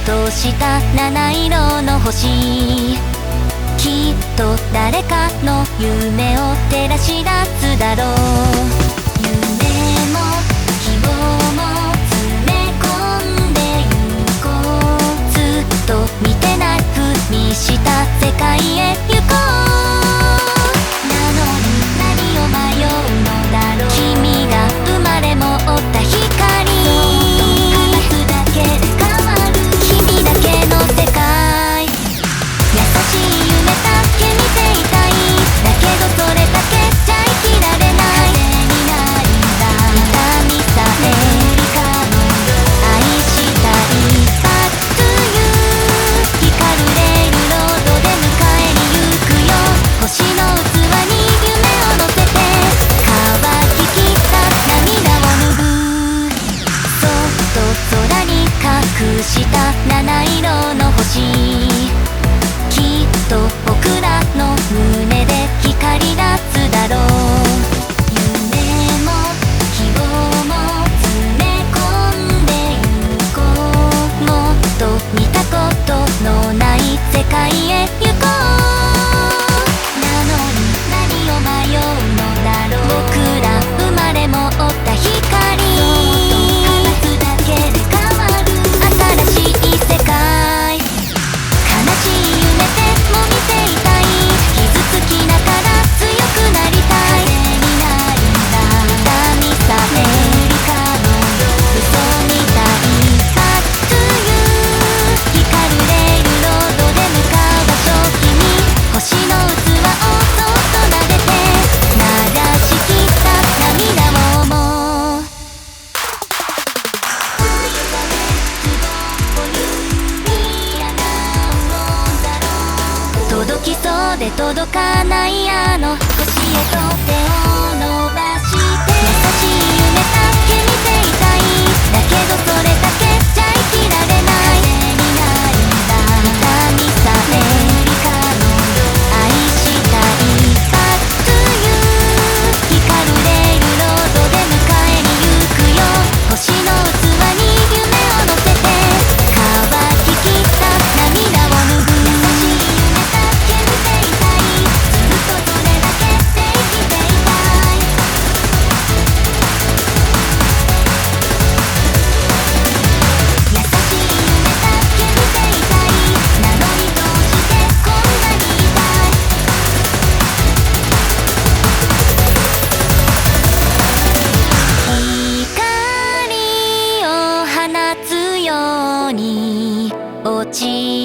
とした七色の星、きっと誰かの夢を照らし出すだろう。夢も希望も詰め込んでゆこう。ずっと見てないふりした世界へ行こう。なのに何を迷うのだろう。君が生まれ持った光、話すだけで変わる君だけの世界。優しい夢だけ見ていたい。だけどそれだけじゃ生きられない。風になりだ痛みさえ愛したい。Back to you 光るレールロードで迎えに行くよ。星の器に夢を乗せて乾ききった涙を拭う。そっと空に隠した七色の星、きっと僕らの胸で光り出すだろう。夢も希望も詰め込んでゆこう。もっと見たことのない世界へ行こう。なのに何を迷うのだろう。僕ら生まれ持った光、話すだけで変わる新しい世界。悲しい夢でも見ていたい。傷つきながら強くなりたい。風になりだ痛みさえ嘘みたい。Back to you 光るレールロードで向かう場所。君星の器をそっと撫でて流しきった涙をもう。届きそうで届かないあの星へと手を伸ばして。優しい夢だけ見ていたい。だけどそれだけじゃ生きられない。風になりだ痛みさえ愛したい。Back to you 光るレールロードで迎えに行くよ。星の器に夢を乗せて乾ききった涙を拭う。優しい夢だけ見ていたい。ずっとそれだけで生きていたい。優しい夢だけ見ていたい。なのにどうしてこんなに痛い。光を放つように落ち